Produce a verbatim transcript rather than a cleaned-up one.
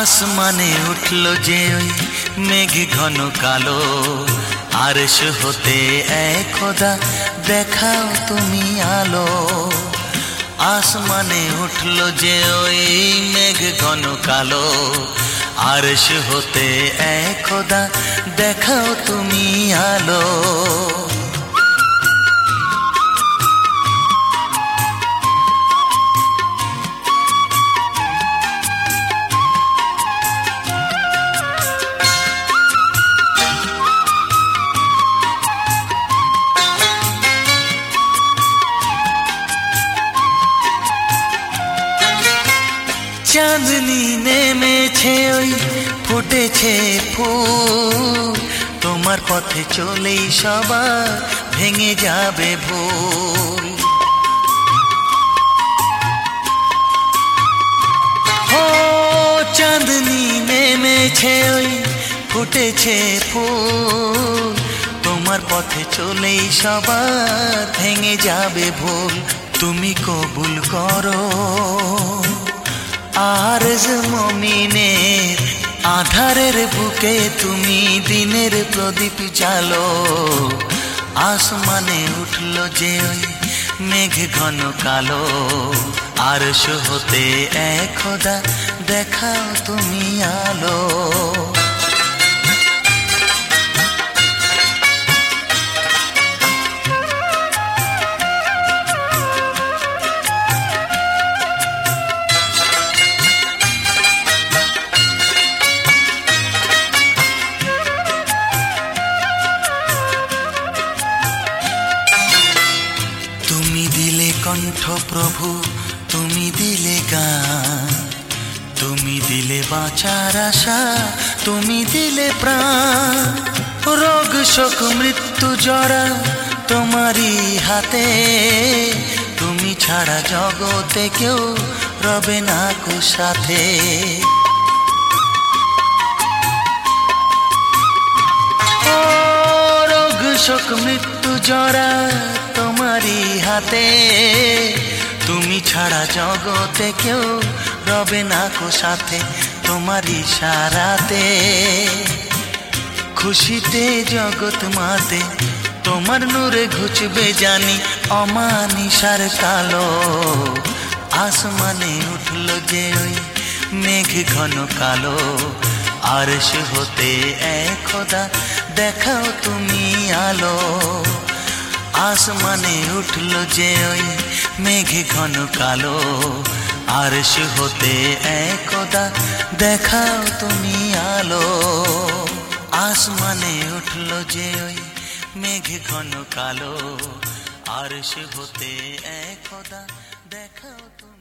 আসমানে উঠলো যে ওই মেঘ ঘন কালো, আরশ হতে এক খোদা দেখাও তুমি আলো। আসমানে উঠলো যে ওই মেঘ ঘন কালো, আরশ হতে এক খোদা দেখাও তুমি আলো। চাঁদনি নেমেছে ওই ফুটেছে ফুল, তোমার পথে চলেই সবার ভেঙে যাবে ভুল। ও চাঁদনি নেমেছে ওই ফুটেছে ফুল, তোমার পথে চলেই সবার ভেঙে যাবে ভুল। তুমি কবুল করো আরজ মুমিনের, আধারের বুকে তুমি দিনের প্রদীপ জ্বালো। আসমানে উঠলো যে ওই মেঘ ঘন কালো, আরশ হতে এক খোদা দেখাও তুমি আলো। কণ্ঠ প্রভু তুমি দিলে গান, তুমি দিলে বাঁচার আশা, তুমি দিলে প্রাণ। রোগ শোক মৃত্যু জরা তোমারই হাতে, তুমি ছাড়া জগতে কেউ রবে না কো সাথে। ও রোগ শোক মৃত্যু জরা তোমারই হাতে, তুমি ছাড়া জগতে কেউ রবে না কো সাথে। তোমার ইশারাতে খুশিতে জগৎ মাতে, তোমার নূরে ঘুচবে জানি অমানিসার কালো। আসমানে উঠলো যে ওই মেঘ ঘন কালো, আরশ হতে এক খোদা দেখাও তুমি আলো। আসমানে উঠলো যে ওই মেঘ ঘন কালো, আরশ হতে এক খোদা দেখাও তুমি আলো। আসমানে উঠলো যে ওই মেঘ ঘন কালো, আরশ হতে এক খোদা দেখাও তুমি।